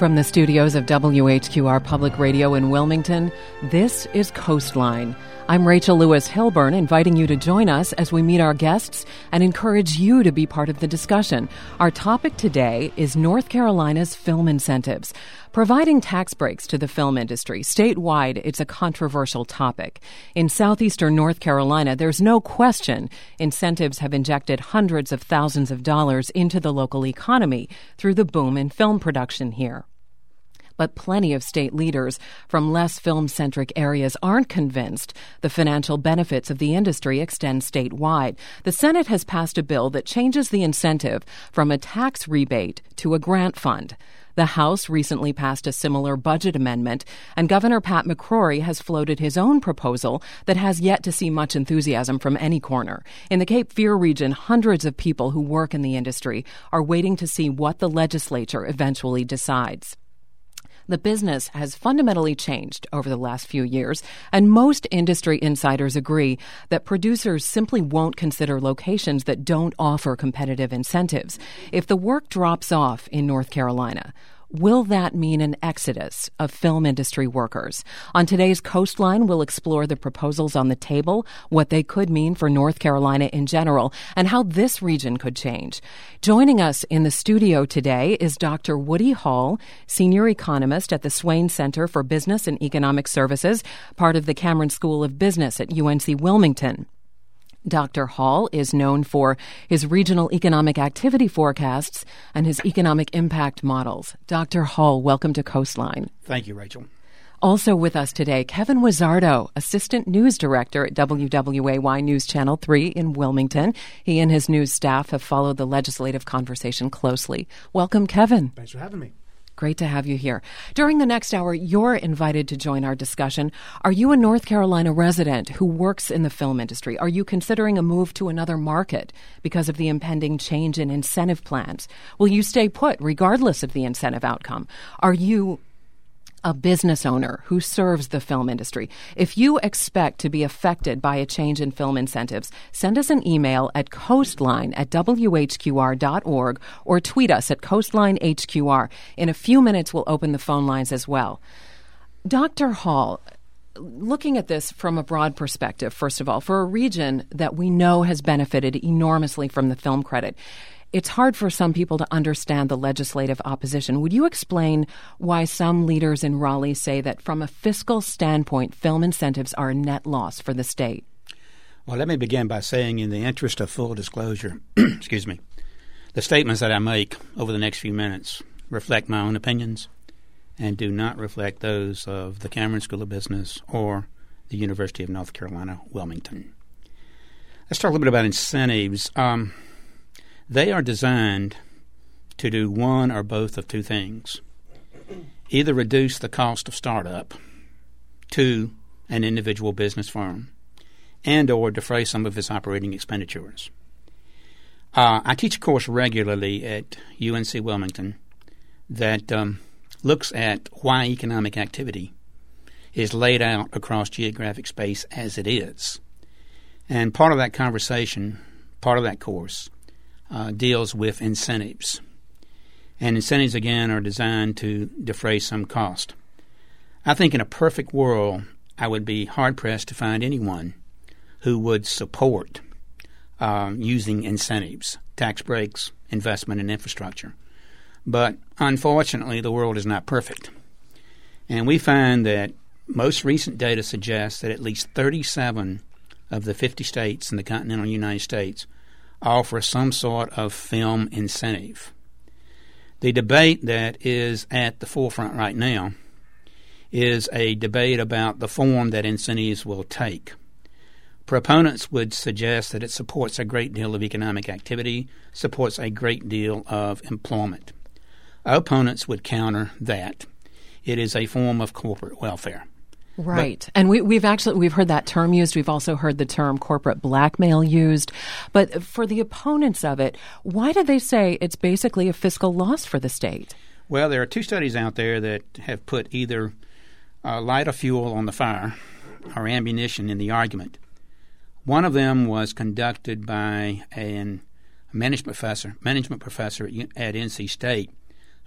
From the studios of WHQR Public Radio in Wilmington, this is Coastline. I'm Rachel Lewis Hilburn, inviting you to join us as we meet our guests and encourage you to be part of the discussion. Our topic today is North Carolina's film incentives. Providing tax breaks to the film industry statewide, it's a controversial topic. In southeastern North Carolina, there's no question incentives have injected hundreds of thousands of dollars into the local economy through the boom in film production here. But plenty of state leaders from less film-centric areas aren't convinced the financial benefits of the industry extend statewide. The Senate has passed a bill that changes the incentive from a tax rebate to a grant fund. The House recently passed a similar budget amendment, and Governor Pat McCrory has floated his own proposal that has yet to see much enthusiasm from any corner. In the Cape Fear region, hundreds of people who work in the industry are waiting to see what the legislature eventually decides. The business has fundamentally changed over the last few years, and most industry insiders agree that producers simply won't consider locations that don't offer competitive incentives. If the work drops off in North Carolina, will that mean an exodus of film industry workers? On today's Coastline, we'll explore the proposals on the table, what they could mean for North Carolina in general, and how this region could change. Joining us in the studio today is Dr. Woody Hall, senior economist at the Swain Center for Business and Economic Services, part of the Cameron School of Business at UNC Wilmington. Dr. Hall is known for his regional economic activity forecasts and his economic impact models. Dr. Hall, welcome to Coastline. Thank you, Rachel. Also with us today, Kevin Wizzardo, Assistant News Director at WWAY News Channel 3 in Wilmington. He and his news staff have followed the legislative conversation closely. Welcome, Kevin. Thanks for having me. Great to have you here. During the next hour, you're invited to join our discussion. Are you a North Carolina resident who works in the film industry? Are you considering a move to another market because of the impending change in incentive plans? Will you stay put regardless of the incentive outcome? Are you a business owner who serves the film industry? If you expect to be affected by a change in film incentives, send us an email at coastline@whqr.org or tweet us at coastlinehqr. In a few minutes, we'll open the phone lines as well. Dr. Hall, looking at this from a broad perspective, first of all, for a region that we know has benefited enormously from the film credit, it's hard for some people to understand the legislative opposition. Would you explain why some leaders in Raleigh say that from a fiscal standpoint, film incentives are a net loss for the state? Well, let me begin by saying, in the interest of full disclosure, excuse me, the statements that I make over the next few minutes reflect my own opinions and do not reflect those of the Cameron School of Business or the University of North Carolina, Wilmington. Let's talk a little bit about incentives. They are designed to do one or both of two things: either reduce the cost of startup to an individual business firm and or defray some of its operating expenditures. I teach a course regularly at UNC Wilmington that looks at why economic activity is laid out across geographic space as it is. And part of that conversation, part of that course, deals with incentives. And incentives, again, are designed to defray some cost. I think in a perfect world, I would be hard-pressed to find anyone who would support using incentives, tax breaks, investment in infrastructure. But unfortunately, the world is not perfect. And we find that most recent data suggests that at least 37 of the 50 states in the continental United States offer some sort of film incentive. The debate that is at the forefront right now is a debate about the form that incentives will take. Proponents would suggest that it supports a great deal of economic activity, supports a great deal of employment. Opponents would counter that. It is a form of corporate welfare. Right. And we've heard that term used. We've also heard the term corporate blackmail used. But for the opponents of it, why do they say it's basically a fiscal loss for the state? Well, there are two studies out there that have put either lighter fuel on the fire or ammunition in the argument. One of them was conducted by a management professor at NC State,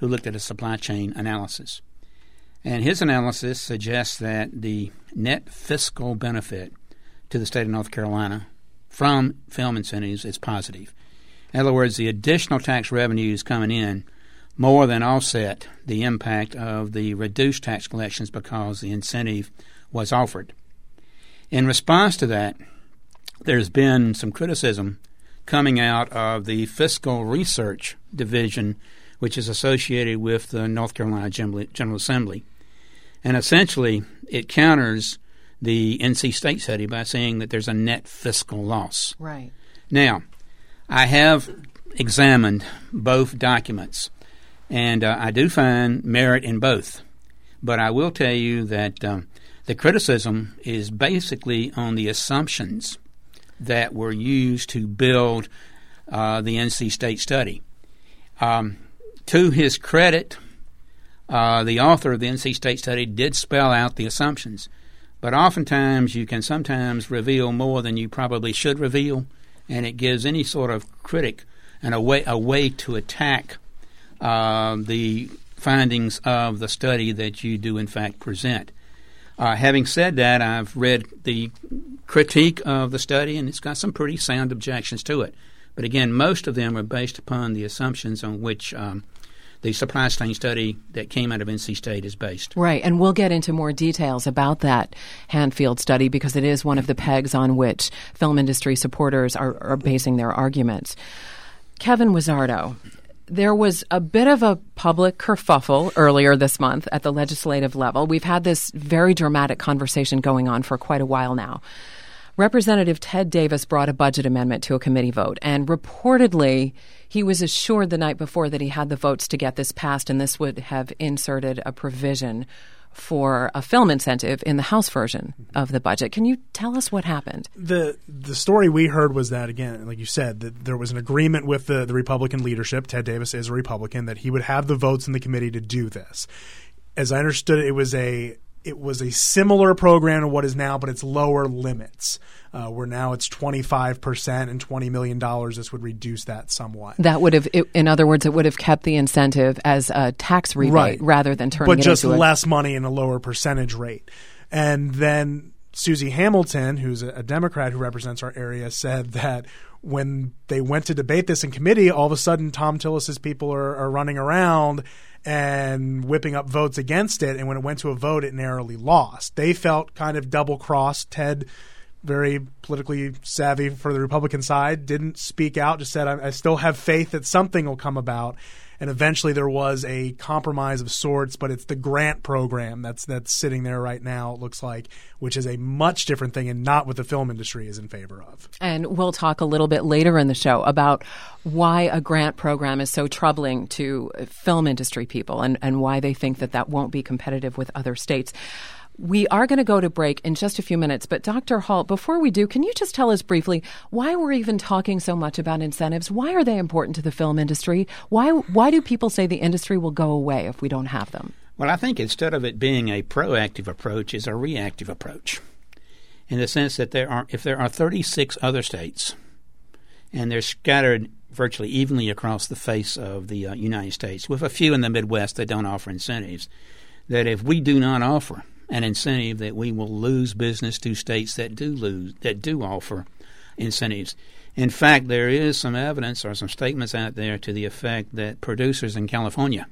who looked at a supply chain analysis. And his analysis suggests that the net fiscal benefit to the state of North Carolina from film incentives is positive. In other words, the additional tax revenues coming in more than offset the impact of the reduced tax collections because the incentive was offered. In response to that, there's been some criticism coming out of the Fiscal Research Division, which is associated with the North Carolina General Assembly. And essentially, it counters the NC State study by saying that there's a net fiscal loss. Right. Now, I have examined both documents, and I do find merit in both. But I will tell you that the criticism is basically on the assumptions that were used to build the NC State study. To his credit, the author of the NC State study did spell out the assumptions, but oftentimes you can sometimes reveal more than you probably should reveal, and it gives any sort of critic a way to attack the findings of the study that you do in fact present. Having said that, I've read the critique of the study, and it's got some pretty sound objections to it. But again, most of them are based upon the assumptions on which the supply chain study that came out of NC State is based. Right, and we'll get into more details about that Hanfield study because it is one of the pegs on which film industry supporters are basing their arguments. Kevin Wizzardo, there was a bit of a public kerfuffle earlier this month at the legislative level. We've had this very dramatic conversation going on for quite a while now. Representative Ted Davis brought a budget amendment to a committee vote, and reportedly he was assured the night before that he had the votes to get this passed, and this would have inserted a provision for a film incentive in the House version of the budget. Can you tell us what happened? The story we heard was that, again, like you said, that there was an agreement with the Republican leadership. Ted Davis is a Republican, that he would have the votes in the committee to do this. As I understood it, it was a similar program to what is now, but it's lower limits. Where now it's 25% and $20 million. This would reduce that somewhat. That would have, in other words, it would have kept the incentive as a tax rebate rather than turning it into but just less money and a lower percentage rate. And then Susie Hamilton, who's a Democrat who represents our area, said that when they went to debate this in committee, all of a sudden Tom Tillis's people are running around and whipping up votes against it. And when it went to a vote, it narrowly lost. They felt kind of double-crossed. Ted, very politically savvy for the Republican side, didn't speak out, just said, I still have faith that something will come about. And eventually there was a compromise of sorts, but it's the grant program that's sitting there right now, it looks like, which is a much different thing and not what the film industry is in favor of. And we'll talk a little bit later in the show about why a grant program is so troubling to film industry people and why they think that won't be competitive with other states. We are going to go to break in just a few minutes, but Dr. Halt, before we do, can you just tell us briefly why we're even talking so much about incentives? Why are they important to the film industry? Why do people say the industry will go away if we don't have them? Well, I think instead of it being a proactive approach, it's a reactive approach, in the sense that if there are 36 other states, and they're scattered virtually evenly across the face of the United States, with a few in the Midwest that don't offer incentives, that if we do not offer an incentive, that we will lose business to states that do offer incentives. In fact, there is some evidence or some statements out there to the effect that producers in California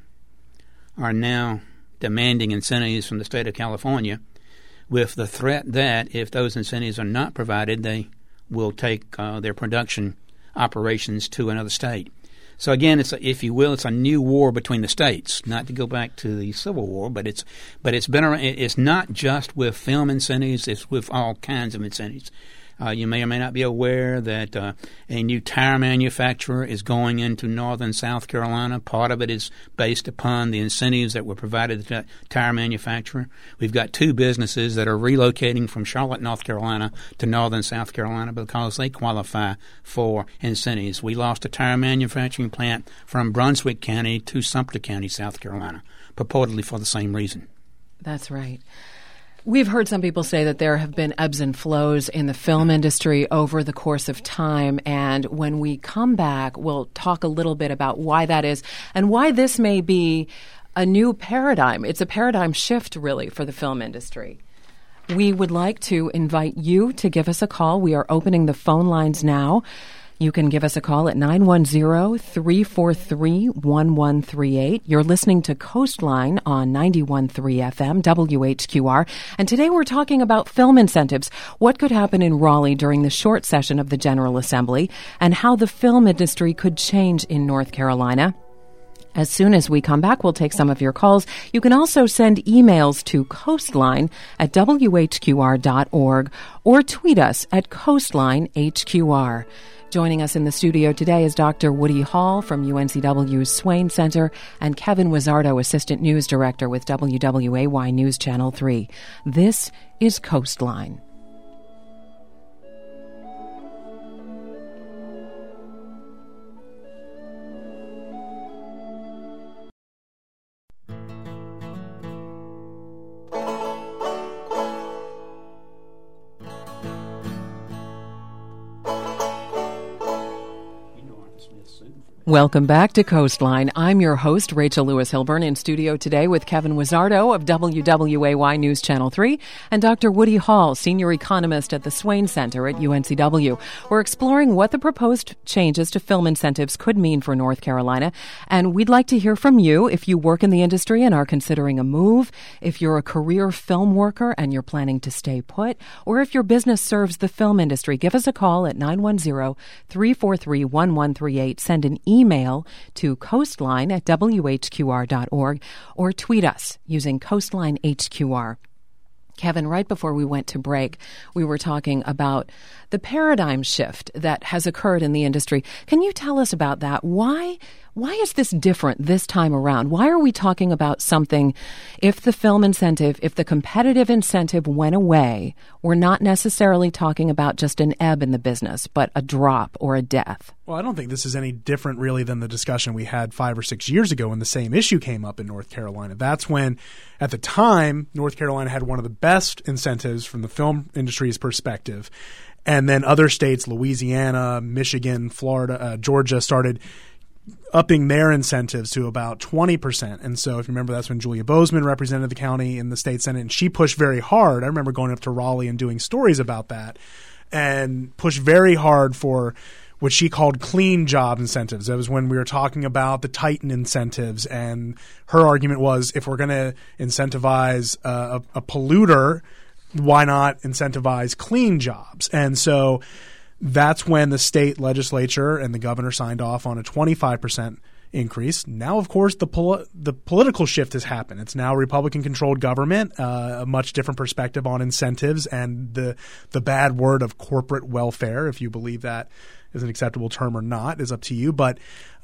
are now demanding incentives from the state of California, with the threat that if those incentives are not provided, they will take their production operations to another state. So again, it's a new war between the states. Not to go back to the Civil War, but it's been around. It's not just with film incentives; it's with all kinds of incentives. You may or may not be aware that a new tire manufacturer is going into northern South Carolina. Part of it is based upon the incentives that were provided to that tire manufacturer. We've got two businesses that are relocating from Charlotte, North Carolina to northern South Carolina because they qualify for incentives. We lost a tire manufacturing plant from Brunswick County to Sumter County, South Carolina, purportedly for the same reason. That's right. We've heard some people say that there have been ebbs and flows in the film industry over the course of time. And when we come back, we'll talk a little bit about why that is and why this may be a new paradigm. It's a paradigm shift, really, for the film industry. We would like to invite you to give us a call. We are opening the phone lines now. You can give us a call at 910-343-1138. You're listening to Coastline on 91.3 FM, WHQR. And today we're talking about film incentives, what could happen in Raleigh during the short session of the General Assembly, and how the film industry could change in North Carolina. As soon as we come back, we'll take some of your calls. You can also send emails to coastline@whqr.org or tweet us at coastlinehqr. Joining us in the studio today is Dr. Woody Hall from UNCW's Swain Center and Kevin Wizzardo, Assistant News Director with WWAY News Channel 3. This is Coastline. Welcome back to Coastline. I'm your host, Rachel Lewis Hilburn, in studio today with Kevin Wizzardo of WWAY News Channel 3 and Dr. Woody Hall, Senior Economist at the Swain Center at UNCW. We're exploring what the proposed changes to film incentives could mean for North Carolina, and we'd like to hear from you if you work in the industry and are considering a move, if you're a career film worker and you're planning to stay put, or if your business serves the film industry. Give us a call at 910-343-1138. Send an email to coastline@whqr.org or tweet us using Coastline HQR. Kevin, right before we went to break, we were talking about the paradigm shift that has occurred in the industry. Can you tell us about that? Why is this different this time around? Why are we talking about something, if the film incentive, if the competitive incentive went away, we're not necessarily talking about just an ebb in the business, but a drop or a death? Well, I don't think this is any different really than the discussion we had 5 or 6 years ago when the same issue came up in North Carolina. That's when, at the time, North Carolina had one of the best incentives from the film industry's perspective. And then other states, Louisiana, Michigan, Florida, Georgia, started upping their incentives to about 20%. And so if you remember, that's when Julia Bozeman represented the county in the state senate, and she pushed very hard. I remember going up to Raleigh and doing stories about that and pushed very hard for what she called clean job incentives. That was when we were talking about the Titan incentives, and her argument was, if we're going to incentivize a polluter, why not incentivize clean jobs? And so that's when the state legislature and the governor signed off on a 25% increase. Now, of course, the political shift has happened. It's now a Republican-controlled government, a much different perspective on incentives and the bad word of corporate welfare, if you believe that is an acceptable term or not, is up to you. But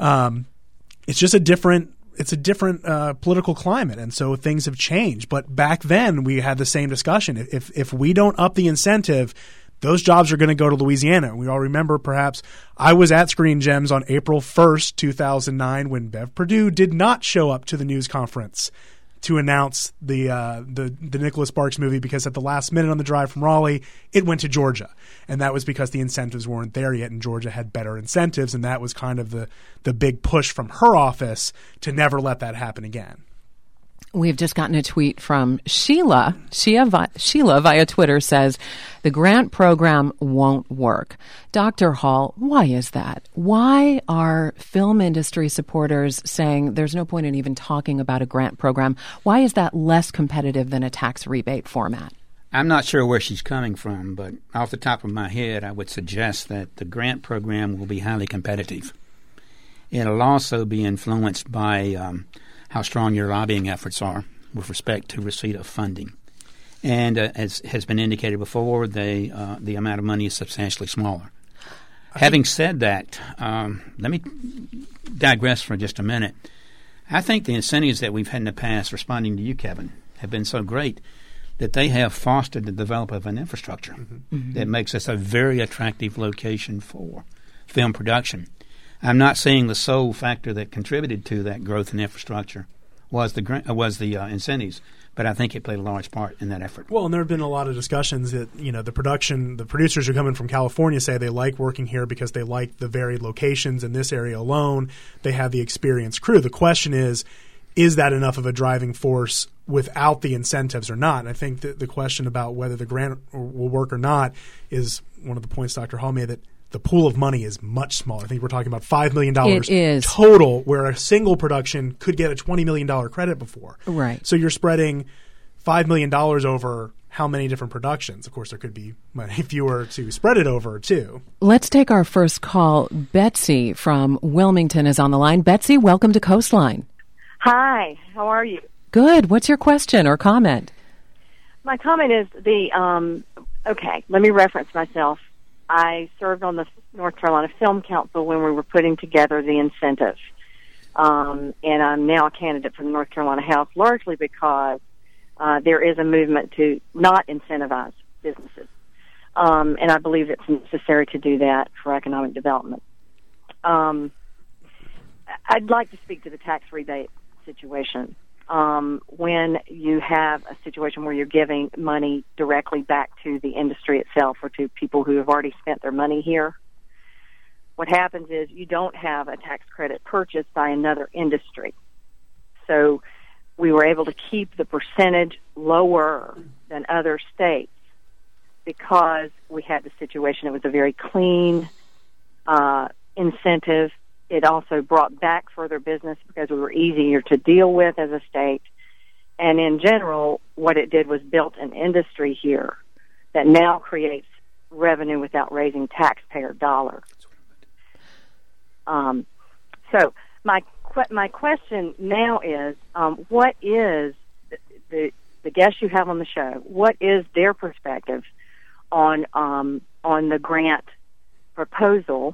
it's just a different political climate, and so things have changed. But back then, we had the same discussion. If we don't up the incentive, those jobs are going to go to Louisiana. We all remember, perhaps, I was at Screen Gems on April 1st, 2009, when Bev Perdue did not show up to the news conference to announce the Nicholas Sparks movie, because at the last minute on the drive from Raleigh, it went to Georgia. And that was because the incentives weren't there yet, and Georgia had better incentives, and that was kind of the big push from her office to never let that happen again. We've just gotten a tweet from Sheila. Sheila via Twitter says, the grant program won't work. Dr. Hall, why is that? Why are film industry supporters saying there's no point in even talking about a grant program? Why is that less competitive than a tax rebate format? I'm not sure where she's coming from, but off the top of my head, I would suggest that the grant program will be highly competitive. It'll also be influenced by how strong your lobbying efforts are with respect to receipt of funding. And as has been indicated before, the amount of money is substantially smaller. Having said that, let me digress for just a minute. I think the incentives that we've had in the past, responding to you, Kevin, have been so great that they have fostered the development of an infrastructure that makes us a very attractive location for film production. I'm not saying the sole factor that contributed to that growth in infrastructure was the incentives, but I think it played a large part in that effort. Well, and there have been a lot of discussions that, the producers who come in from California say they like working here because they like the varied locations in this area alone. They have the experienced crew. The question is that enough of a driving force without the incentives or not? And I think that the question about whether the grant will work or not is one of the points Dr. Hall made, that the pool of money is much smaller. I think we're talking about $5 million total, where a single production could get a $20 million credit before. Right. So you're spreading $5 million over how many different productions? Of course, there could be many fewer to spread it over, too. Let's take our first call. Betsy from Wilmington is on the line. Betsy, welcome to Coastline. Hi, how are you? Good. What's your question or comment? My comment is okay, let me reference myself. I served on the North Carolina Film Council when we were putting together the incentive. And I'm now a candidate for the North Carolina House, largely because there is a movement to not incentivize businesses. And I believe it's necessary to do that for economic development. I'd like to speak to the tax rebate situation. When you have a situation where you're giving money directly back to the industry itself or to people who have already spent their money here, what happens is you don't have a tax credit purchased by another industry. So we were able to keep the percentage lower than other states because we had the situation. It was a very clean incentive. It also brought back further business because we were easier to deal with as a state. And in general, what it did was built an industry here that now creates revenue without raising taxpayer dollars. So my question now is, what is the guests you have on the show? What is their perspective on the grant proposal?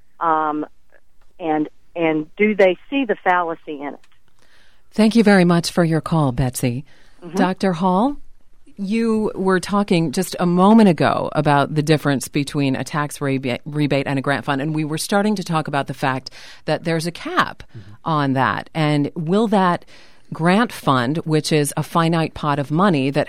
And do they see the fallacy in it? Thank you very much for your call, Betsy. Mm-hmm. Dr. Hall, you were talking just a moment ago about the difference between a tax rebate and a grant fund, and we were starting to talk about the fact that there's a cap on that. And will that grant fund, which is a finite pot of money that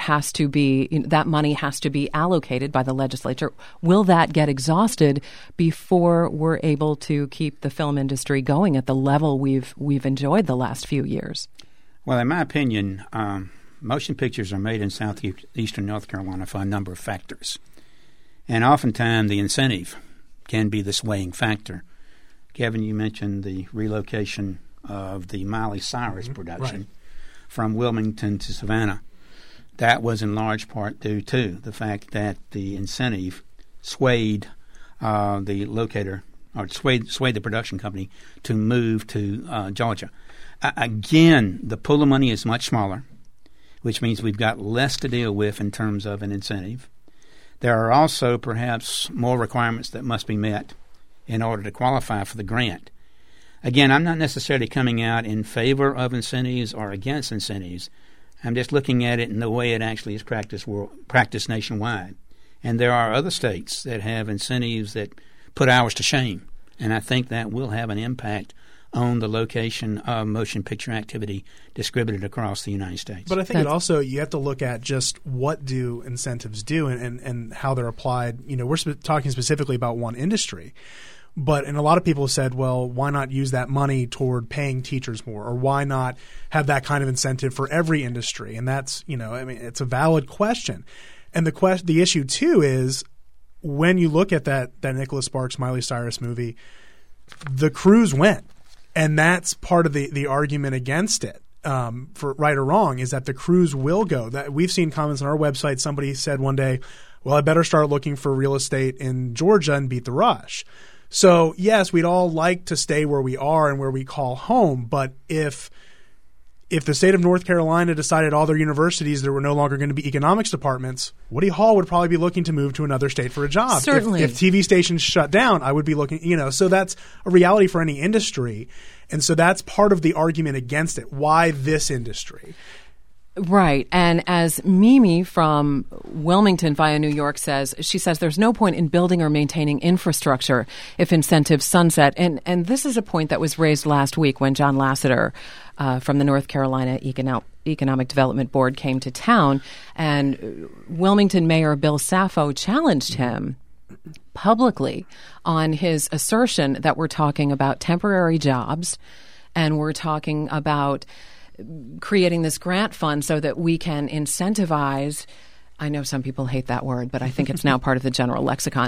money has to be allocated by the legislature, will that get exhausted before we're able to keep the film industry going at the level we've enjoyed the last few years? Well, in my opinion, motion pictures are made in southeastern North Carolina for a number of factors. And oftentimes the incentive can be the swaying factor. Kevin, you mentioned the relocation of the Miley Cyrus production from Wilmington to Savannah. That was in large part due to the fact that the incentive swayed the locator, or swayed the production company to move to Georgia. Again, the pool of money is much smaller, which means we've got less to deal with in terms of an incentive. There are also perhaps more requirements that must be met in order to qualify for the grant. Again, I'm not necessarily coming out in favor of incentives or against incentives. I'm just looking at it in the way it actually is practiced nationwide. And there are other states that have incentives that put ours to shame. And I think that will have an impact on the location of motion picture activity distributed across the United States. But I think you have to look at just what do incentives do and how they're applied. We're talking specifically about one industry. And a lot of people have said, well, why not use that money toward paying teachers more? Or why not have that kind of incentive for every industry? And that's, it's a valid question. And the issue, too, is when you look at that Nicholas Sparks, Miley Cyrus movie, the crews went. And that's part of the argument against it, for right or wrong, is that the crews will go. That we've seen comments on our website. Somebody said one day, well, I better start looking for real estate in Georgia and beat the rush. So, yes, we'd all like to stay where we are and where we call home, but if the state of North Carolina decided all their universities there were no longer going to be economics departments, Woody Hall would probably be looking to move to another state for a job. Certainly. If TV stations shut down, I would be looking, so that's a reality for any industry. And so that's part of the argument against it. Why this industry? Right. And as Mimi from Wilmington via New York says, she says there's no point in building or maintaining infrastructure if incentives sunset. And this is a point that was raised last week when John Lasseter from the North Carolina Economic Development Board came to town, and Wilmington Mayor Bill Saffo challenged him publicly on his assertion that we're talking about temporary jobs and we're talking about creating this grant fund so that we can incentivize. I know some people hate that word, but I think it's now part of the general lexicon.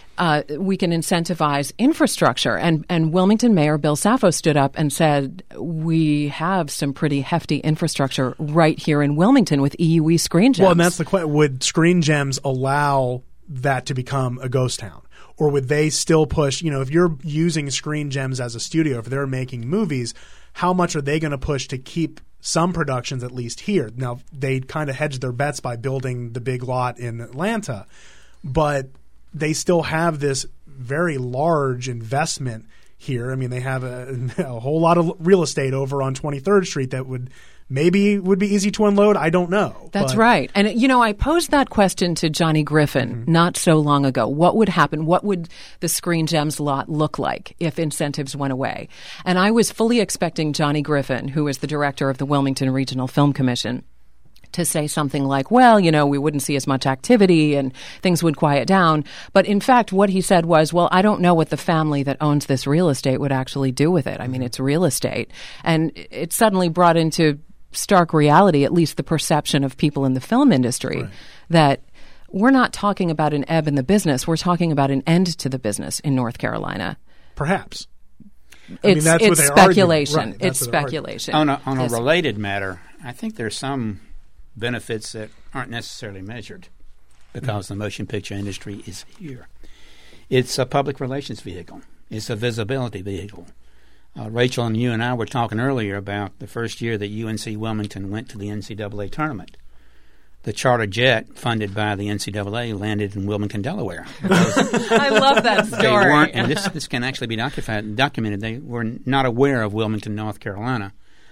We can incentivize infrastructure. And Wilmington Mayor Bill Saffo stood up and said, we have some pretty hefty infrastructure right here in Wilmington with EUE Screen Gems. Well, and that's the question. Would Screen Gems allow that to become a ghost town? Or would they still push, if you're using Screen Gems as a studio, if they're making movies, how much are they going to push to keep some productions at least here? Now, they kind of hedged their bets by building the big lot in Atlanta, but they still have this very large investment here. I mean, they have a whole lot of real estate over on 23rd Street that would be easy to unload. I don't know. That's right. And, I posed that question to Johnny Griffin not so long ago. What would happen? What would the Screen Gems lot look like if incentives went away? And I was fully expecting Johnny Griffin, who is the director of the Wilmington Regional Film Commission, to say something like, well, we wouldn't see as much activity and things would quiet down. But in fact, what he said was, well, I don't know what the family that owns this real estate would actually do with it. I mean, it's real estate. And it suddenly brought into stark reality, at least the perception of people in the film industry, right, that we're not talking about an ebb in the business. We're talking about an end to the business in North Carolina. Perhaps. It's speculation. Right, it's speculation. On a related matter, I think there's some benefits that aren't necessarily measured because the motion picture industry is here. It's a public relations vehicle. It's a visibility vehicle. Rachel and you and I were talking earlier about the first year that UNC Wilmington went to the NCAA tournament. The charter jet funded by the NCAA landed in Wilmington, Delaware. I love that story. They weren't, and this can actually be documented. They were not aware of Wilmington, North Carolina.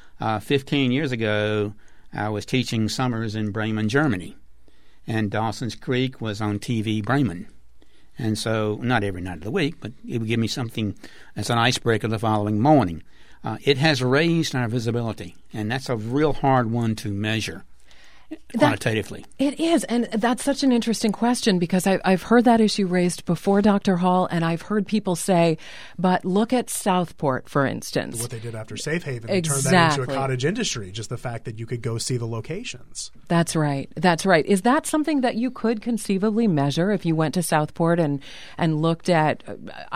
15 years ago, I was teaching summers in Bremen, Germany, and Dawson's Creek was on TV Bremen. And so, not every night of the week, but it would give me something as an icebreaker the following morning. It has raised our visibility, and that's a real hard one to measure quantitatively. It is, and that's such an interesting question because I've heard that issue raised before, Dr. Hall, and I've heard people say, but look at Southport, for instance. What they did after Safe Haven. They turned that into a cottage industry, just the fact that you could go see the locations. That's right. That's right. Is that something that you could conceivably measure if you went to Southport and looked at,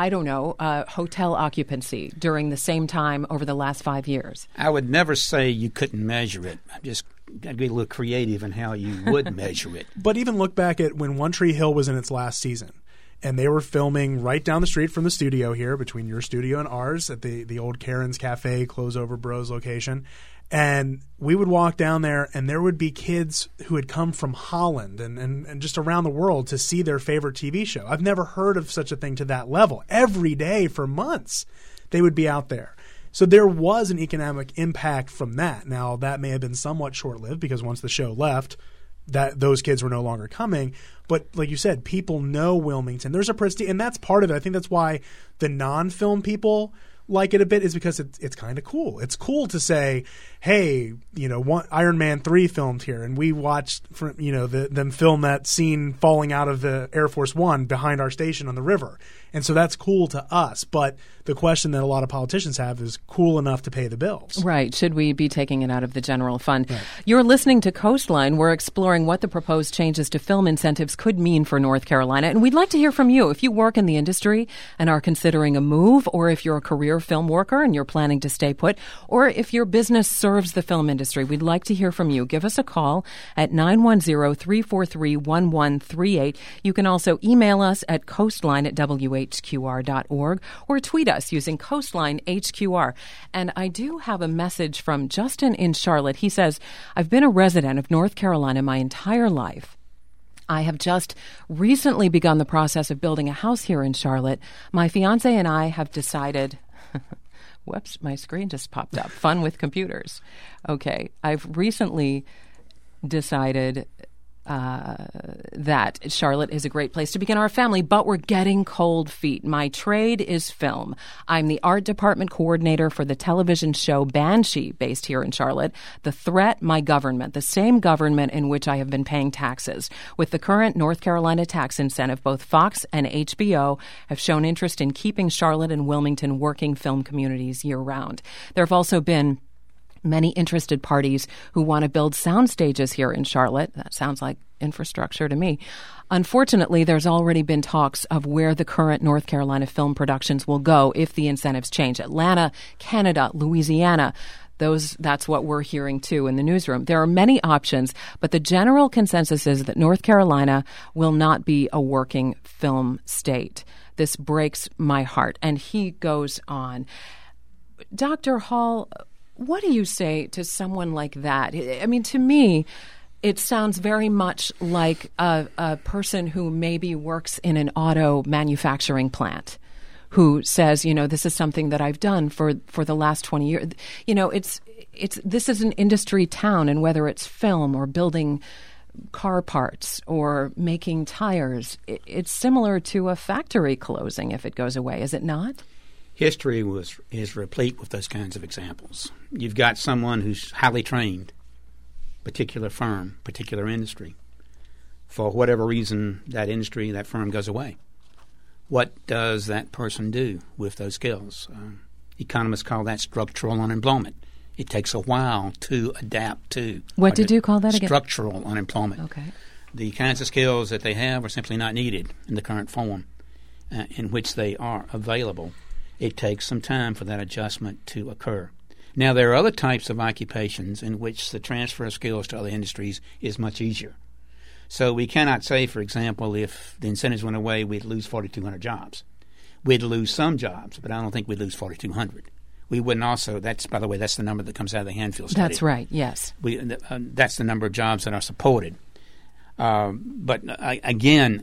hotel occupancy during the same time over the last 5 years? I would never say you couldn't measure it. I'm just got to be a little creative in how you would measure it. But even look back at when One Tree Hill was in its last season, and they were filming right down the street from the studio here, between your studio and ours, at the old Karen's Cafe, Close Over Bros location. And we would walk down there, and there would be kids who had come from Holland and just around the world to see their favorite TV show. I've never heard of such a thing to that level. Every day for months, they would be out there. So there was an economic impact from that. Now, that may have been somewhat short-lived because once the show left, those kids were no longer coming. But like you said, people know Wilmington. There's a prestige, and that's part of it. I think that's why the non-film people like it a bit, is because it's kind of cool. It's cool to say, hey, Iron Man 3 filmed here, and we watched them film that scene falling out of the Air Force One behind our station on the river. And so that's cool to us. But the question that a lot of politicians have is cool enough to pay the bills. Right. Should we be taking it out of the general fund? Right. You're listening to Coastline. We're exploring what the proposed changes to film incentives could mean for North Carolina. And we'd like to hear from you. If you work in the industry and are considering a move, or if you're a career film worker and you're planning to stay put, or if your business serves the film industry, we'd like to hear from you. Give us a call at 910-343-1138. You can also email us at coastline@whqr.org or tweet us using Coastline HQR. And I do have a message from Justin in Charlotte. He says, I've been a resident of North Carolina my entire life. I have just recently begun the process of building a house here in Charlotte. My fiance and I have decided... Whoops, my screen just popped up. Fun with computers. Okay, I've recently decided that Charlotte is a great place to begin our family, but we're getting cold feet. My trade is film. I'm the art department coordinator for the television show Banshee, based here in Charlotte. The threat, my government, the same government in which I have been paying taxes. With the current North Carolina tax incentive, both Fox and HBO have shown interest in keeping Charlotte and Wilmington working film communities year-round. There have also been many interested parties who want to build sound stages here in Charlotte. That sounds like infrastructure to me. Unfortunately, there's already been talks of where the current North Carolina film productions will go if the incentives change. Atlanta, Canada, Louisiana. That's what we're hearing, too, in the newsroom. There are many options, but the general consensus is that North Carolina will not be a working film state. This breaks my heart. And he goes on. Dr. Hall, what do you say to someone like that? I mean, to me, it sounds very much like a person who maybe works in an auto manufacturing plant who says, this is something that I've done for the last 20 years. This is an industry town, and whether it's film or building car parts or making tires, it's similar to a factory closing if it goes away, is it not? History is replete with those kinds of examples. You've got someone who's highly trained, particular firm, particular industry. For whatever reason, that industry, that firm goes away. What does that person do with those skills? Economists call that structural unemployment. It takes a while to adapt to. What did you call that again? Structural unemployment. Okay. The kinds of skills that they have are simply not needed in the current form in which they are available. It takes some time for that adjustment to occur. Now, there are other types of occupations in which the transfer of skills to other industries is much easier. So we cannot say, for example, if the incentives went away, we'd lose 4,200 jobs. We'd lose some jobs, but I don't think we'd lose 4,200. We wouldn't also, by the way, that's the number that comes out of the Hanfield study. That's right, yes. That's the number of jobs that are supported. But again,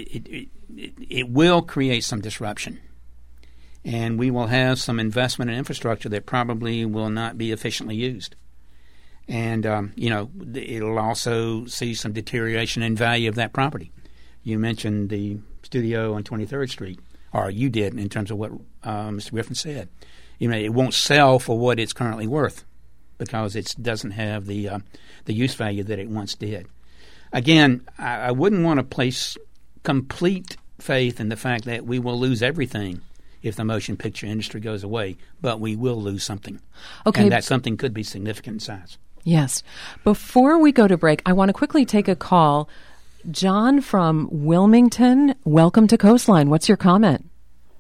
it will create some disruption. And we will have some investment in infrastructure that probably will not be efficiently used. And, it'll also see some deterioration in value of that property. You mentioned the studio on 23rd Street, or you did in terms of what Mr. Griffin said. It won't sell for what it's currently worth because it doesn't have the use value that it once did. Again, I wouldn't want to place complete faith in the fact that we will lose everything if the motion picture industry goes away, but we will lose something. Okay. And that something could be significant in size. Yes. Before we go to break, I want to quickly take a call. John from Wilmington, welcome to Coastline. What's your comment?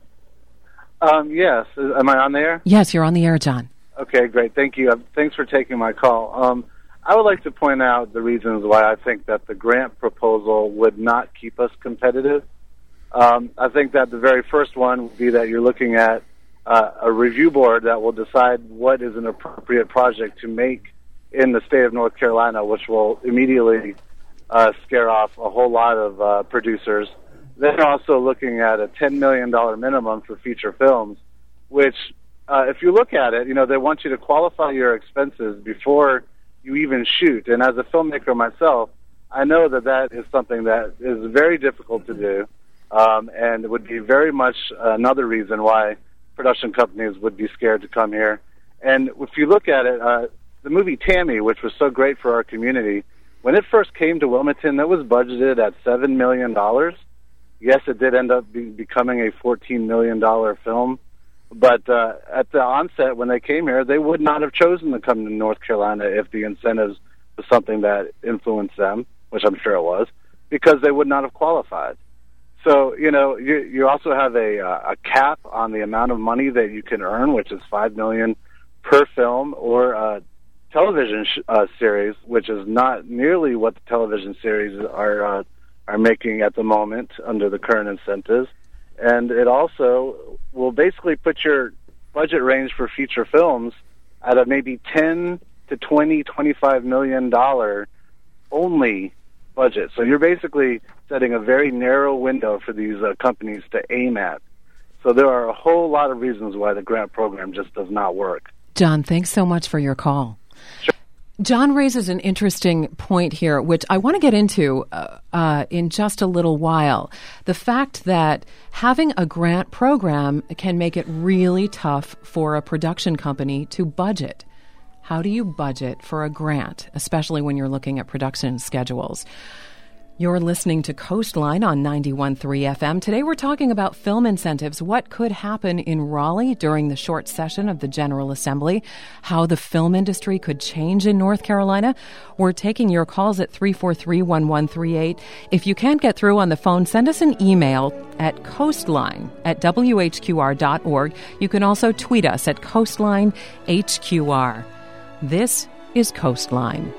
Yes. Am I on the air? Yes, you're on the air, John. Okay, great. Thank you. Thanks for taking my call. I would like to point out the reasons why I think that the grant proposal would not keep us competitive. I think that the very first one would be that you're looking at a review board that will decide what is an appropriate project to make in the state of North Carolina, which will immediately scare off a whole lot of producers. They're also looking at a $10 million minimum for feature films, which, if you look at it, they want you to qualify your expenses before you even shoot. And as a filmmaker myself, I know that is something that is very difficult to do. And it would be very much another reason why production companies would be scared to come here. And if you look at it, the movie Tammy, which was so great for our community, when it first came to Wilmington, that was budgeted at $7 million. Yes, it did end up becoming a $14 million film. But at the onset, when they came here, they would not have chosen to come to North Carolina if the incentives was something that influenced them, which I'm sure it was, because they would not have qualified. So, you also have a cap on the amount of money that you can earn, which is $5 million per film or a television series, which is not nearly what the television series are making at the moment under the current incentives. And it also will basically put your budget range for feature films at a maybe $10 to $20, $25 million only budget. So you're basically setting a very narrow window for these companies to aim at. So there are a whole lot of reasons why the grant program just does not work. John, thanks so much for your call. Sure. John raises an interesting point here, which I want to get into in just a little while. The fact that having a grant program can make it really tough for a production company to budget. How do you budget for a grant, especially when you're looking at production schedules? You're listening to Coastline on 91.3 FM. Today we're talking about film incentives, what could happen in Raleigh during the short session of the General Assembly, how the film industry could change in North Carolina. We're taking your calls at 343-1138. If you can't get through on the phone, send us an email at coastline@whqr.org. You can also tweet us at coastlinehqr. This is Coastline.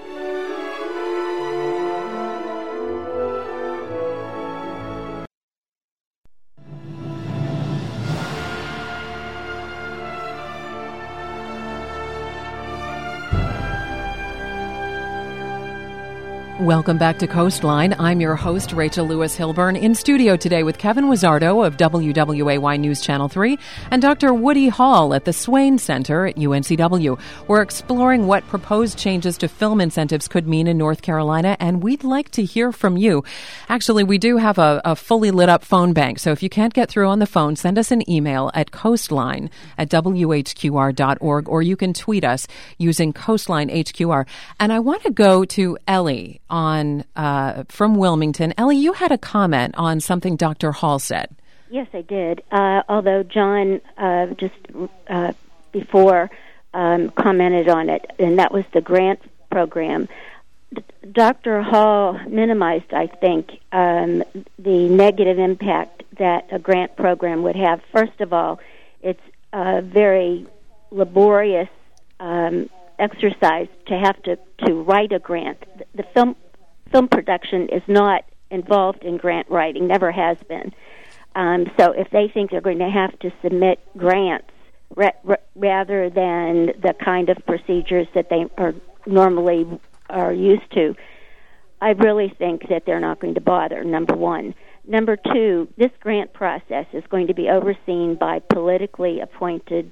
Welcome back to Coastline. I'm your host, Rachel Lewis Hilburn, in studio today with Kevin Wizzardo of WWAY News Channel 3 and Dr. Woody Hall at the Swain Center at UNCW. We're exploring what proposed changes to film incentives could mean in North Carolina, and we'd like to hear from you. Actually, we do have a fully lit up phone bank, so if you can't get through on the phone, send us an email at coastline@whqr.org, or you can tweet us using CoastlineHQR. And I want to go to Ellie from Wilmington. Ellie, you had a comment on something Dr. Hall said. Yes, I did. Although John just before commented on it, and that was the grant program. Dr. Hall minimized, I think, the negative impact that a grant program would have. First of all, it's a very laborious exercise to have to write a grant. The film production is not involved in grant writing, never has been. So if they think they're going to have to submit grants rather than the kind of procedures that they are normally are used to, I really think that they're not going to bother, number one. Number two, this grant process is going to be overseen by politically appointed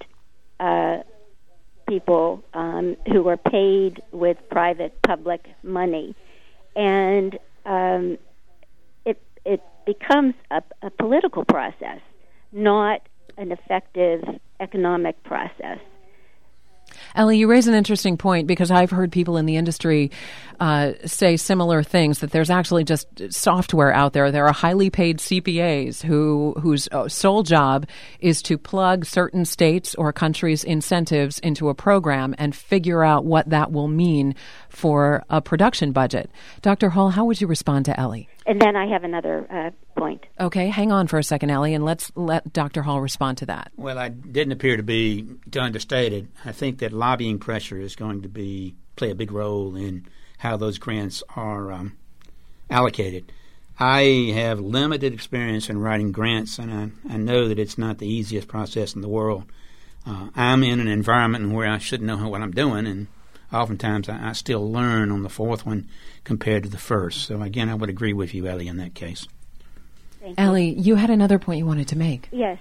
people who are paid with private public money. And it becomes a political process, not an effective economic process. Ellie, you raise an interesting point, because I've heard people in the industry say similar things, that there's actually just software out there. There are highly paid CPAs whose sole job is to plug certain states or countries' incentives into a program and figure out what that will mean for a production budget. Dr. Hall, how would you respond to Ellie? And then I have another point. Okay, hang on for a second, Ellie, and let's let Dr. Hall respond to that. Well, I didn't appear to be understated. I think that lobbying pressure is going to play a big role in how those grants are allocated. I have limited experience in writing grants, and I know that it's not the easiest process in the world. I'm in an environment where I should know what I'm doing, and oftentimes I still learn on the fourth one compared to the first. So, again, I would agree with you, Ellie, in that case. Thank you. Ellie, you had another point you wanted to make. Yes.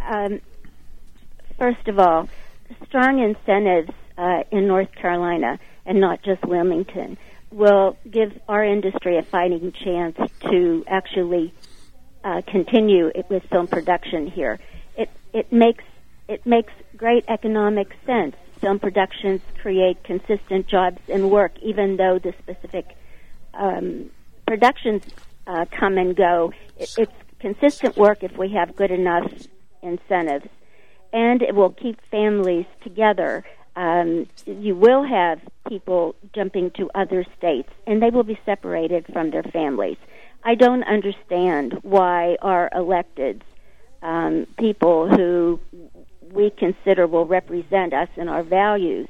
First of all, strong incentives in North Carolina, and not just Wilmington, will give our industry a fighting chance to actually continue it with film production here. It makes great economic sense. Film productions create consistent jobs and work, even though the specific productions come and go. It's consistent work if we have good enough incentives, and it will keep families together. You will have people jumping to other states, and they will be separated from their families. I don't understand why our electeds, people who we consider will represent us and our values,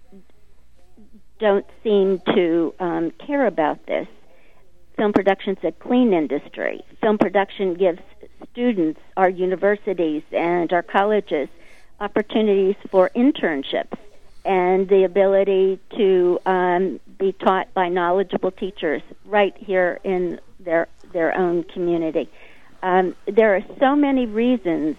don't seem to care about this. Film production's a clean industry. Film production gives students, our universities and our colleges, opportunities for internships and the ability to be taught by knowledgeable teachers right here in their own community. There are so many reasons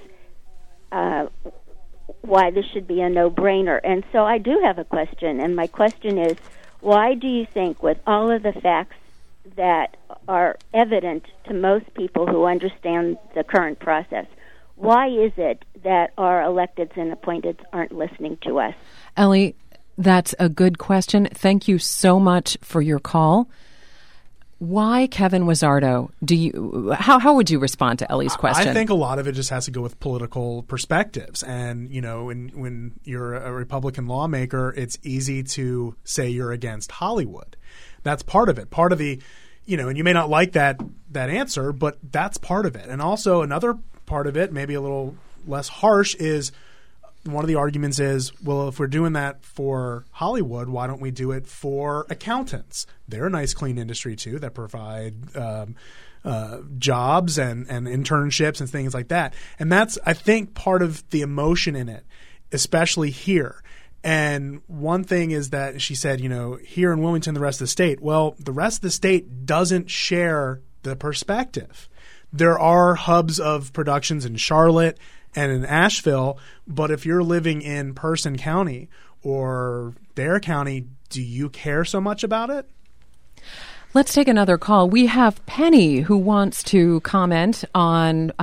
why this should be a no-brainer. And so I do have a question, and my question is, Why do you think, with all of the facts that are evident to most people who understand the current process, why is it that our electeds and appointeds aren't listening to us? Ellie, that's a good question. Thank you so much for your call. Why Kevin Wizzardo? How would you respond to Ellie's question? I think a lot of it just has to go with political perspectives. And, when you're a Republican lawmaker, it's easy to say you're against Hollywood. That's part of it. Part of the, and you may not like that answer, but that's part of it. And also another part of it, maybe a little less harsh, is one of the arguments is, well, if we're doing that for Hollywood, why don't we do it for accountants? They're a nice, clean industry, too, that provide jobs and internships and things like that. And that's, I think, part of the emotion in it, especially here. And one thing is that she said, here in Wilmington, the rest of the state. Well, the rest of the state doesn't share the perspective. There are hubs of productions in Charlotte and in Asheville, but if you're living in Person County or Dare County, do you care so much about it? Let's take another call. We have Penny who wants to comment on,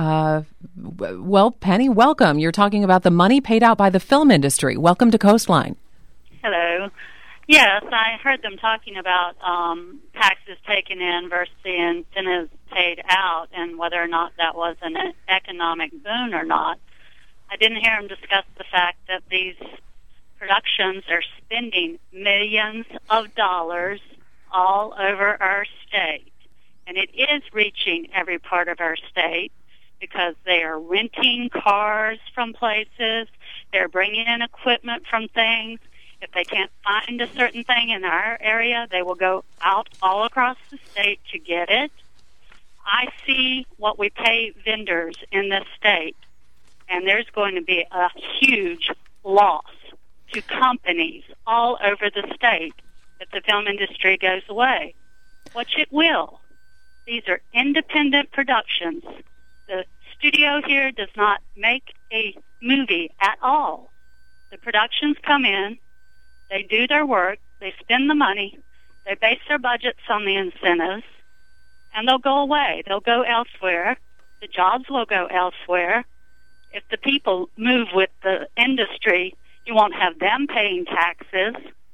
Penny, welcome. You're talking about the money paid out by the film industry. Welcome to Coastline. Hello. Yes, I heard them talking about taxes taken in versus the incentives paid out and whether or not that was an economic boon or not. I didn't hear them discuss the fact that these productions are spending millions of dollars all over our state. And it is reaching every part of our state because they are renting cars from places, they're bringing in equipment from things. If they can't find a certain thing in our area, they will go out all across the state to get it. I see what we pay vendors in this state, and there's going to be a huge loss to companies all over the state if the film industry goes away, which it will. These are independent productions. The studio here does not make a movie at all. The productions come in, they do their work, they spend the money, they base their budgets on the incentives, and they'll go away. They'll go elsewhere. The jobs will go elsewhere. If the people move with the industry, you won't have them paying taxes.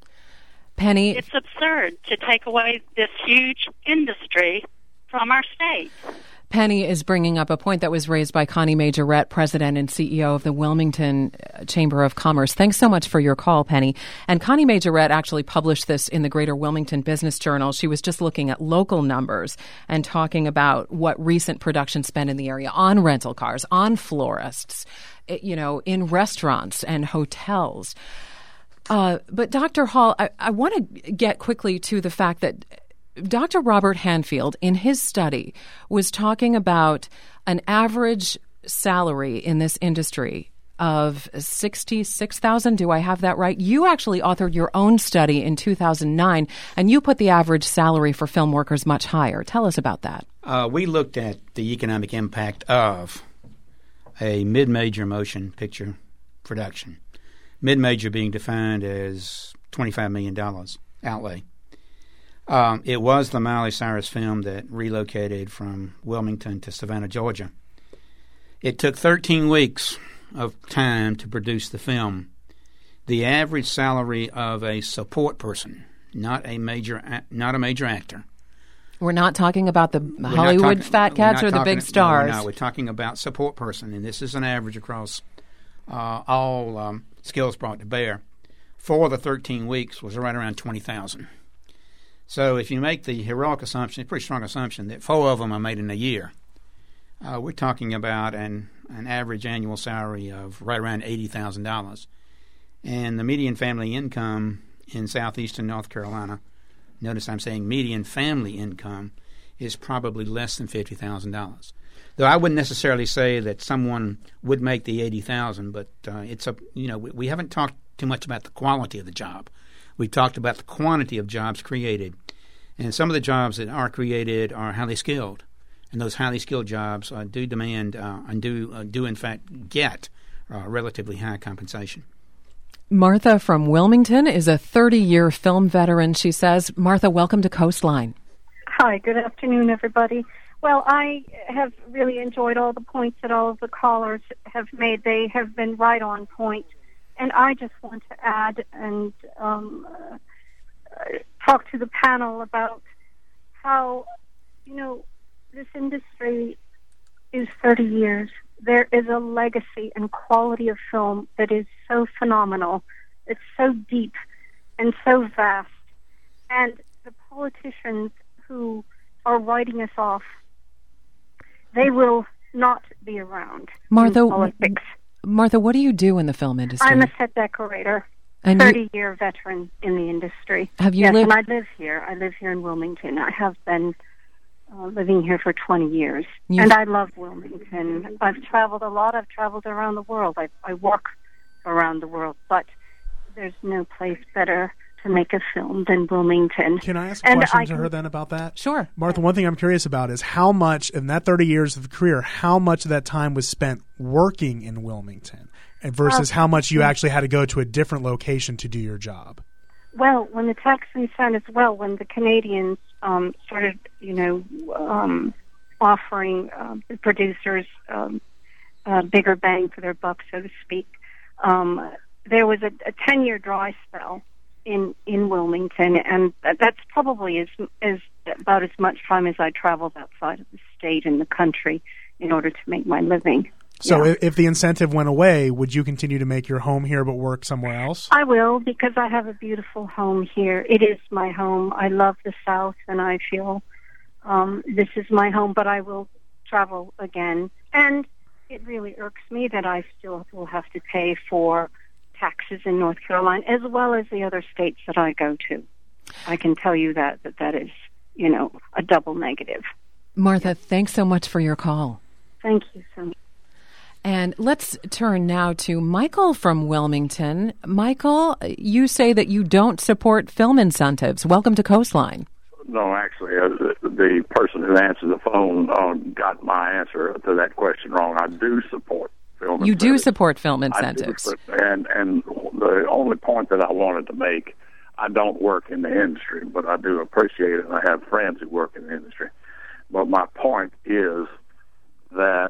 Penny, it's absurd to take away this huge industry from our state. Penny is bringing up a point that was raised by Connie Majorette, President and CEO of the Wilmington Chamber of Commerce. Thanks so much for your call, Penny. And Connie Majorette actually published this in the Greater Wilmington Business Journal. She was just looking at local numbers and talking about what recent production spent in the area on rental cars, on florists, in restaurants and hotels. But Dr. Hall, I want to get quickly to the fact that Dr. Robert Hanfield, in his study, was talking about an average salary in this industry of $66,000. Do I have that right? You actually authored your own study in 2009, and you put the average salary for film workers much higher. Tell us about that. We looked at the economic impact of a mid-major motion picture production. Mid-major being defined as $25 million outlay. It was the Miley Cyrus film that relocated from Wilmington to Savannah, Georgia. It took 13 weeks of time to produce the film. The average salary of a support person, not a major actor. We're not talking about the Hollywood fat cats or the big stars. No, we're talking about support person, and this is an average across all skills brought to bear. For the 13 weeks was right around $20,000. So if you make the heroic assumption, a pretty strong assumption, that 4 of them are made in a year, we're talking about an average annual salary of right around $80,000. And the median family income in southeastern North Carolina, notice I'm saying median family income, is probably less than $50,000. Though I wouldn't necessarily say that someone would make the $80,000, but we haven't talked too much about the quality of the job. We talked about the quantity of jobs created, and some of the jobs that are created are highly skilled, and those highly skilled jobs do demand and do in fact get relatively high compensation. Martha from Wilmington is a 30-year film veteran, she says. Martha, welcome to Coastline. Hi, good afternoon, everybody. Well, I have really enjoyed all the points that all of the callers have made. They have been right on point. And I just want to add and talk to the panel about how, this industry is 30 years. There is a legacy and quality of film that is so phenomenal. It's so deep and so vast. And the politicians who are writing us off, they will not be around in politics. Martha, what do you do in the film industry? I'm a set decorator, 30-year veteran in the industry. Have you lived? And I live here. I live here in Wilmington. I have been living here for 20 years. And I love Wilmington. I've traveled a lot. I've traveled around the world. I work around the world. But there's no place better to make a film than Wilmington. Can I ask a question to her then about that? Sure. Martha, one thing I'm curious about is how much, in that 30 years of career, how much of that time was spent working in Wilmington versus how much you actually had to go to a different location to do your job? Well, when the tax incentives, when the Canadians started, offering the producers bigger bang for their buck, so to speak, there was a 10-year dry spell in Wilmington, and that's probably about as much time as I traveled outside of the state and the country in order to make my living. So if the incentive went away, would you continue to make your home here but work somewhere else? I will, because I have a beautiful home here. It is my home. I love the South, and I feel this is my home, but I will travel again. And it really irks me that I still will have to pay for taxes in North Carolina, as well as the other states that I go to. I can tell you that is, a double negative. Martha, thanks so much for your call. Thank you so much. And let's turn now to Michael from Wilmington. Michael, you say that you don't support film incentives. Welcome to Coastline. No, actually, the person who answered the phone got my answer to that question wrong. I do support film incentives. You do support film incentives. And the only point that I wanted to make, I don't work in the industry, but I do appreciate it, and I have friends who work in the industry. But my point is that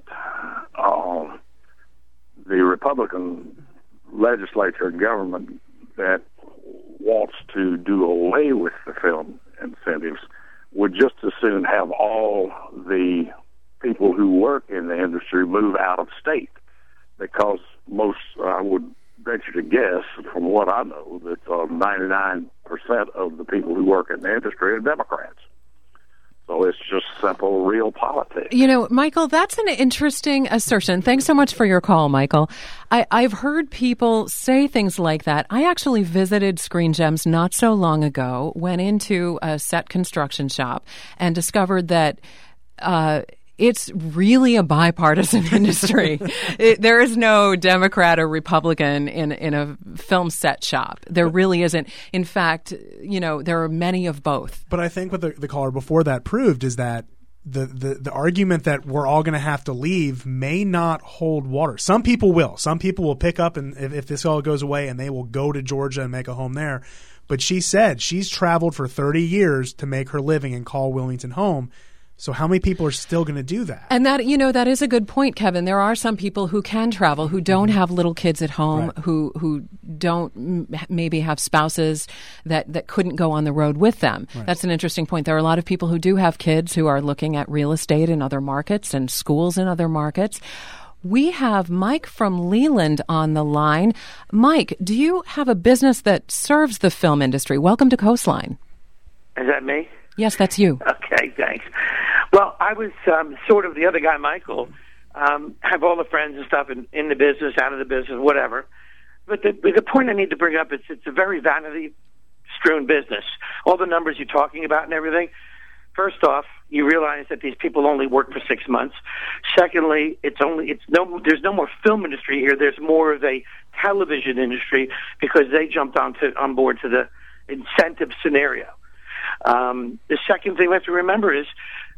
the Republican legislature and government that wants to do away with the film incentives would just as soon have all the people who work in the industry move out of state, because most, I would venture to guess, from what I know, that 99% of the people who work in the industry are Democrats. So it's just simple, real politics. Michael, that's an interesting assertion. Thanks so much for your call, Michael. I've heard people say things like that. I actually visited Screen Gems not so long ago, went into a set construction shop, and discovered that it's really a bipartisan industry. There is no Democrat or Republican in a film set shop. There really isn't. In fact, there are many of both. But I think what the caller before that proved is that the argument that we're all going to have to leave may not hold water. Some people will. Some people will pick up, and if this all goes away, and they will go to Georgia and make a home there. But she said she's traveled for 30 years to make her living and call Wilmington home. So how many people are still going to do that? And that, that is a good point, Kevin. There are some people who can travel, who don't have little kids at home, right, who don't maybe have spouses that couldn't go on the road with them. Right. That's an interesting point. There are a lot of people who do have kids who are looking at real estate in other markets and schools in other markets. We have Mike from Leland on the line. Mike, do you have a business that serves the film industry? Welcome to Coastline. Is that me? Yes, that's you. Okay, thanks. Well, I was sort of the other guy, Michael. Have all the friends and stuff in the business, out of the business, whatever. But the point I need to bring up is it's a very vanity-strewn business. All the numbers you're talking about and everything. First off, you realize that these people only work for 6 months. Secondly, there's no more film industry here. There's more of a television industry because they jumped on board to the incentive scenario. The second thing we have to remember is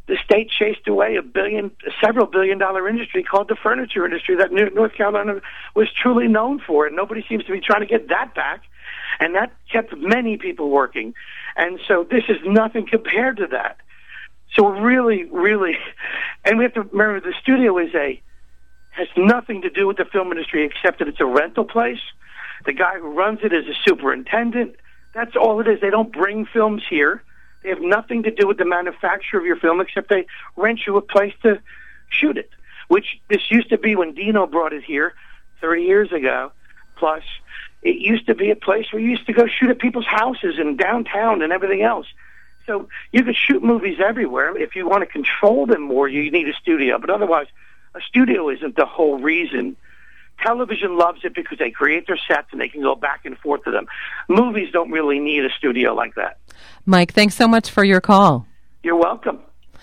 the state chased away several billion-dollar industry called the furniture industry that North Carolina was truly known for, and nobody seems to be trying to get that back. And that kept many people working. And so this is nothing compared to that. So really, really, and we have to remember the studio has nothing to do with the film industry except that it's a rental place. The guy who runs it is a superintendent. That's all it is. They don't bring films here. They have nothing to do with the manufacture of your film except they rent you a place to shoot it, which this used to be when Dino brought it here 30 years ago. Plus, it used to be a place where you used to go shoot at people's houses and downtown and everything else. So you could shoot movies everywhere. If you want to control them more, you need a studio. But otherwise, a studio isn't the whole reason. Television loves it because they create their sets and they can go back and forth to them. Movies don't really need a studio like that. Mike, thanks so much for your call. You're welcome.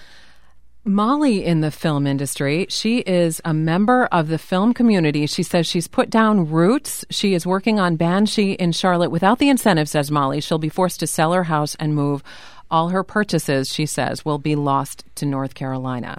Molly in the film industry, she is a member of the film community. She says she's put down roots. She is working on Banshee in Charlotte without the incentive, says Molly. She'll be forced to sell her house and move. All her purchases, she says, will be lost to North Carolina.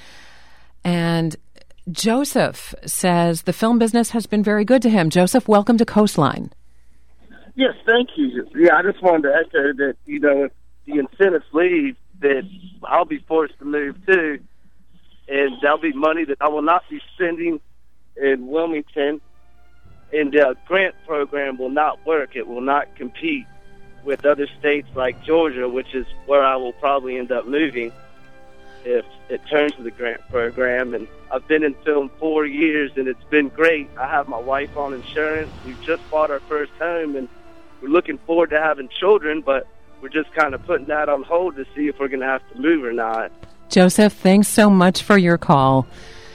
And Joseph says the film business has been very good to him. Joseph, welcome to Coastline. Yes, thank you. Yeah, I just wanted to echo that, if the incentives leave, that I'll be forced to move too, and there'll be money that I will not be spending in Wilmington, and the grant program will not work. It will not compete with other states like Georgia, which is where I will probably end up moving if it turns to the grant program. And I've been in film 4 years, and it's been great. I have my wife on insurance. We've just bought our first home, and we're looking forward to having children, but we're just kind of putting that on hold to see if we're going to have to move or not. Joseph, thanks so much for your call.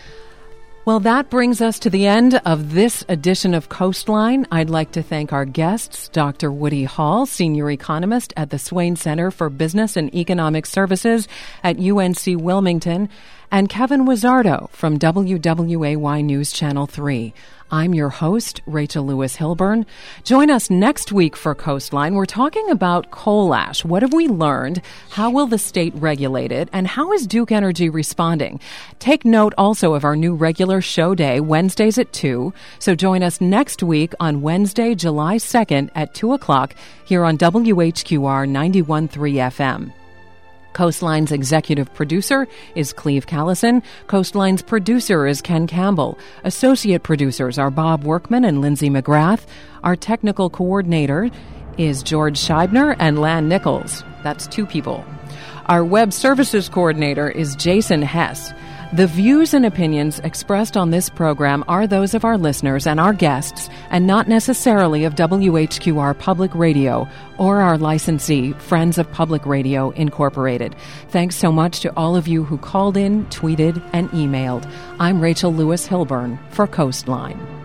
Well, that brings us to the end of this edition of Coastline. I'd like to thank our guests, Dr. Woody Hall, Senior Economist at the Swain Center for Business and Economic Services at UNC Wilmington, and Kevin Wizzardo from WWAY News Channel 3. I'm your host, Rachel Lewis Hilburn. Join us next week for Coastline. We're talking about coal ash. What have we learned? How will the state regulate it? And how is Duke Energy responding? Take note also of our new regular show day, Wednesdays at 2. So join us next week on Wednesday, July 2nd at 2 o'clock here on WHQR 91.3 FM. Coastline's executive producer is Cleve Callison. Coastline's producer is Ken Campbell. Associate producers are Bob Workman and Lindsay McGrath. Our technical coordinator is George Scheibner and Lan Nichols. That's 2 people. Our web services coordinator is Jason Hess. The views and opinions expressed on this program are those of our listeners and our guests, and not necessarily of WHQR Public Radio or our licensee, Friends of Public Radio, Incorporated. Thanks so much to all of you who called in, tweeted, and emailed. I'm Rachel Lewis Hilburn for Coastline.